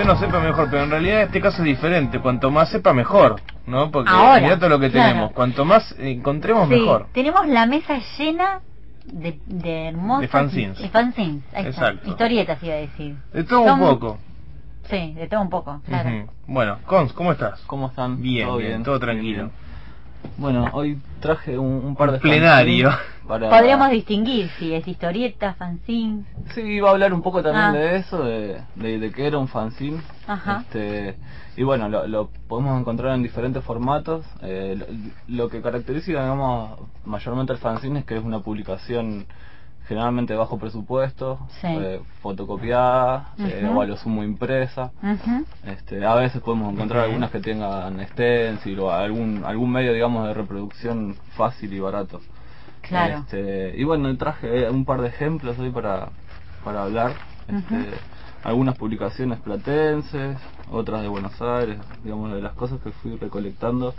menos sepa mejor, pero en realidad este caso es diferente, cuanto más sepa mejor, ¿no? Porque ahora, mirá todo lo que claro, tenemos, cuanto más encontremos sí, mejor. tenemos la mesa llena de hermosas De fanzines. fanzines, ahí Exacto. está. Historietas iba a decir. De todo un poco. Sí, de todo un poco, claro. Bueno, Cons, ¿cómo estás? ¿Cómo están? Bien, ¿Todo bien, todo tranquilo. Bien. Bueno, hoy traje un par de plenario para... Podríamos distinguir si es historieta, fanzine. Sí, iba a hablar un poco también de eso, de qué era un fanzine. Ajá. Y bueno, lo podemos encontrar en diferentes formatos. Lo que caracteriza, digamos, mayormente el fanzine es que es una publicación generalmente de bajo presupuesto, sí, fotocopiada, o a lo sumo impresa. A veces podemos encontrar algunas que tengan stencil o algún medio, digamos, de reproducción fácil y barato. Claro. Y bueno, traje un par de ejemplos hoy para hablar. Algunas publicaciones platenses, otras de Buenos Aires, digamos, de las cosas que fui recolectando.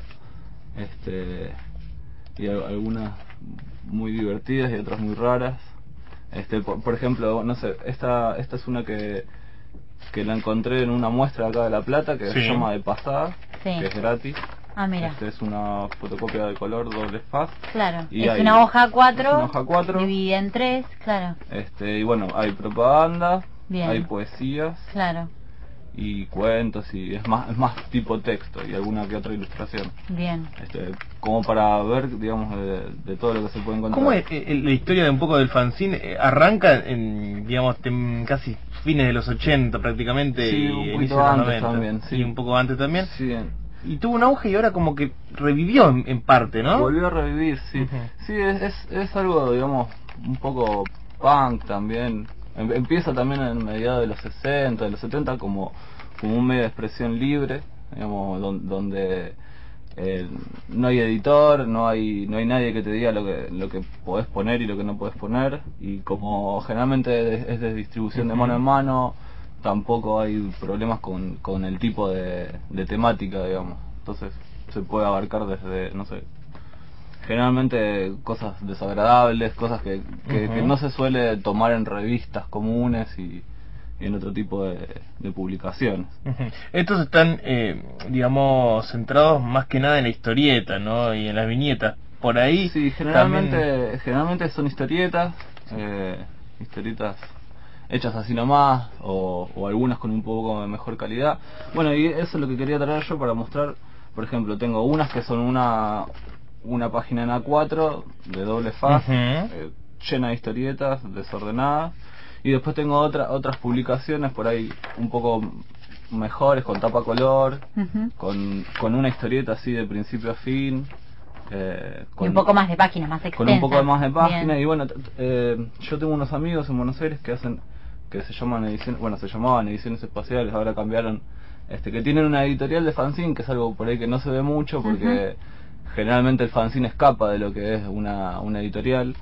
Y algunas muy divertidas y otras muy raras. Por ejemplo, no sé, esta es una que la encontré en una muestra acá de La Plata, que se llama De Pasada, que es gratis. Ah, mira. Es una fotocopia de color doble faz. Claro, y es una hoja 4, es una hoja 4 dividida en 3, claro. Y bueno, hay propaganda, bien, hay poesías, claro, y cuentos, y es más tipo texto, y alguna que otra ilustración. Bien. Como para ver, digamos, de todo lo que se puede encontrar. ¿Cómo es la historia de un poco del fanzine? Arranca en, digamos, casi fines de los 80 prácticamente, sí, y un inicio poquito de los antes 90, también, sí. Y un poco antes también. Sí. Y tuvo un auge y ahora como que revivió en parte, ¿no? Volvió a revivir, sí. Sí, es algo, digamos, un poco punk también. Empieza también en mediados de los 60, de los 70 como un medio de expresión libre, digamos, donde no hay editor, no hay nadie que te diga lo que podés poner y lo que no podés poner, y como generalmente es de distribución de mano en mano, tampoco hay problemas con el tipo de temática, digamos. Entonces se puede abarcar desde, no sé, generalmente cosas desagradables, cosas que no se suele tomar en revistas comunes y en otro tipo de publicaciones. Estos están, digamos, centrados más que nada en la historieta, ¿no? Y en las viñetas. Por ahí. Sí, generalmente son historietas, historietas hechas así nomás, o algunas con un poco de mejor calidad. Bueno, y eso es lo que quería traer yo para mostrar. Por ejemplo, tengo unas que son una página en A4 de doble faz, llena de historietas desordenadas, y después tengo otras publicaciones por ahí un poco mejores, con tapa color, con una historieta así de principio a fin, y un poco más de páginas, más extensas. Con un poco más de páginas. Bien. Y bueno, yo tengo unos amigos en Buenos Aires que se llamaban Ediciones Espaciales, ahora cambiaron, que tienen una editorial de fanzine, que es algo por ahí que no se ve mucho, porque generalmente el fanzine escapa de lo que es una editorial.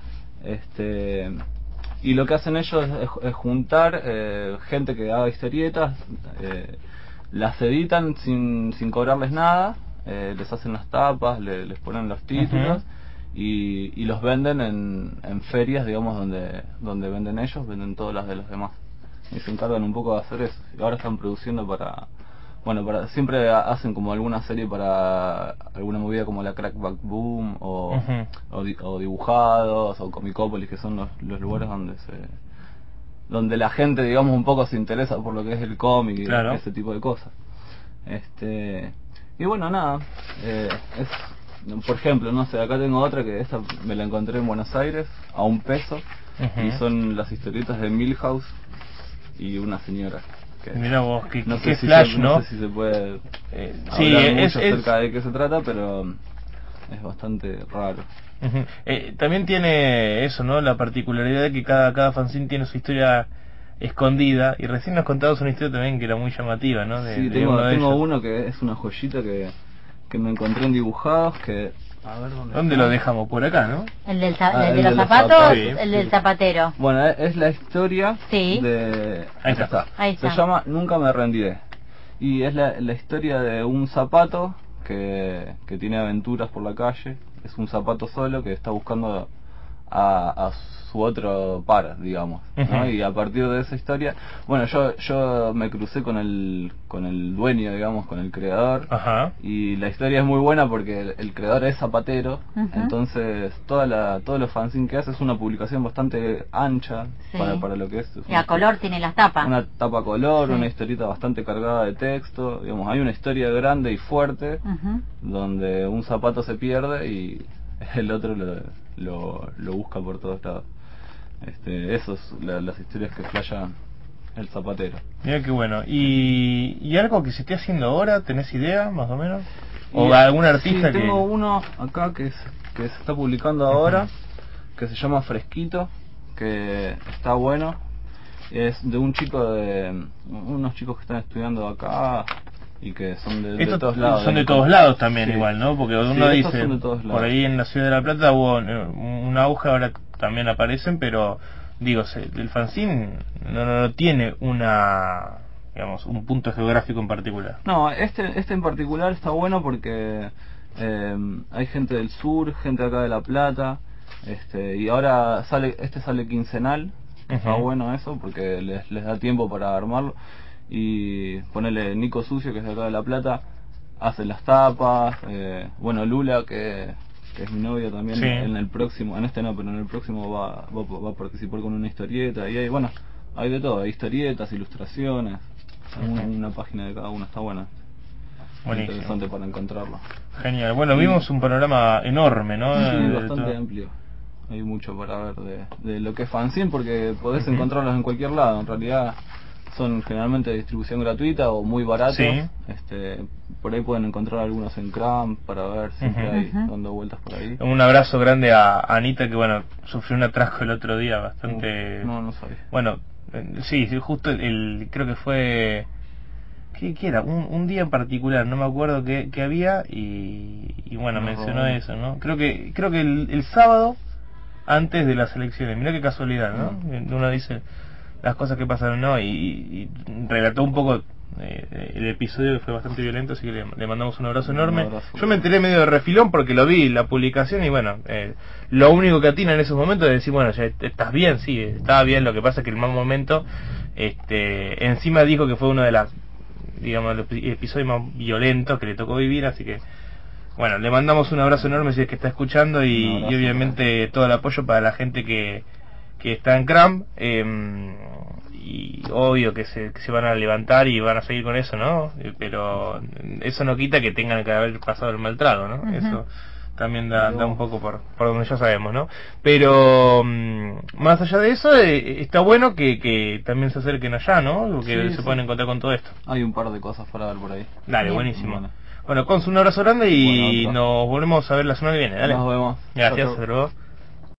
Y lo que hacen ellos es juntar gente que haga historietas, las editan sin cobrarles nada, les hacen las tapas, les ponen los títulos, y los venden en ferias, digamos, donde venden ellos, venden todas las de los demás, y se encargan un poco de hacer eso. Y ahora están produciendo siempre hacen como alguna serie para alguna movida como la Crackback Boom, o Dibujados, o Comicópolis, que son los lugares donde la gente, digamos, un poco se interesa por lo que es el cómic y ese tipo de cosas. Y bueno, nada, por ejemplo, no sé, acá tengo otra que esta me la encontré en Buenos Aires a $1, y son las historietas de Milhouse y una señora. Mira vos, que flash, ¿no? No sé si se puede hablar mucho acerca de qué se trata, pero es bastante raro. También tiene eso, ¿no? La particularidad de que cada fanzine tiene su historia escondida, y recién nos contabas una historia también que era muy llamativa, ¿no? Tengo uno que es una joyita que me encontré en Dibujados, que... A ver, ¿dónde lo dejamos? Por acá, ¿no? El de los zapatos, el del zapatero. Bueno, es la historia de... Ahí está. Se llama Nunca me rendiré. Y es la historia de un zapato que tiene aventuras por la calle. Es un zapato solo que está buscando a su otro par, digamos, ¿no? Ujú. Y a partir de esa historia, bueno, yo me crucé con el dueño, digamos, con el creador, Ajá. y la historia es muy buena porque el creador es zapatero. Ujú. Entonces todos los fanzines que hace es una publicación bastante ancha Sí. para lo que es. Y a color tiene las tapas. Una tapa color, Sí. una historieta bastante cargada de texto, digamos, hay una historia grande y fuerte Ujú. donde un zapato se pierde y el otro lo busca por todos lados. Eso es las historias que flashan el zapatero. Mira qué bueno. ¿Y algo que se esté haciendo ahora? ¿Tenés idea, más o menos? ¿O Y, algún artista sí, que...? tengo uno acá que se está publicando ahora, que se llama Fresquito, que está bueno. Es de un chico unos chicos que están estudiando acá y que son de Estos todos lados. son de todos lados también, Sí. igual, ¿no? Porque Sí, uno estos dice, son de todos lados. por ahí en la Ciudad de La Plata hubo un auge, ahora también aparecen, pero digo, el fanzine no tiene digamos, un punto geográfico en particular. No, este en particular está bueno porque hay gente del sur, gente acá de La Plata, y ahora sale quincenal. Está Ujú. bueno eso porque les da tiempo para armarlo. Y ponerle Nico Sucio, que es de acá de La Plata, hace las tapas. Bueno, Lula, que es mi novia también, Sí. en el próximo, en este no, pero en el próximo va a participar con una historieta. Y hay, bueno, hay de todo, hay historietas, ilustraciones. Una página de cada uno está buena. Buenísimo. Interesante para encontrarlo. Genial. Bueno, vimos un panorama enorme, ¿no? Sí, De bastante todo. amplio. Hay mucho para ver de lo que es fanzine, porque podés Ujú. encontrarlos en cualquier lado. En realidad son generalmente de distribución gratuita o muy baratos. Sí. Por ahí pueden encontrar algunos en Cram para ver, siempre Ujú. hay Ujú. dando vueltas por ahí. Un abrazo grande a Anita, que bueno, sufrió un atraco el otro día bastante... No sabía. Bueno, sí, justo creo que fue... ¿Qué era? Un día en particular, no me acuerdo qué había, y bueno, No, mencionó eso, ¿no? Creo que el sábado, antes de las elecciones, mirá qué casualidad, ¿no? Uno dice las cosas que pasaron, ¿no? Y relató un poco el episodio, que fue bastante violento, así que le mandamos un abrazo enorme. abrazo. Yo me enteré medio de refilón porque lo vi, la publicación, y bueno, lo único que atina en esos momentos es decir, bueno, ya estás bien, sí, estaba bien, lo que pasa es que el mal momento, encima dijo que fue uno de digamos, los episodios más violentos que le tocó vivir, así que bueno, le mandamos un abrazo enorme si es que está escuchando, y obviamente todo el apoyo para la gente que está en Cram, y obvio que se van a levantar y van a seguir con eso, ¿no? Pero eso no quita que tengan que haber pasado el maltrato, ¿no? Ujú. Eso también da un poco por donde ya sabemos, ¿no? Pero más allá de eso, está bueno que también se acerquen allá, ¿no? Porque Sí, se sí. pueden encontrar con todo esto. Hay un par de cosas para ver por ahí. Dale, Bien. buenísimo. Bueno, Cons, un abrazo grande y Bueno, otro. nos volvemos a ver la semana que viene. Dale. Nos vemos. Gracias, Chau, chau. hasta luego.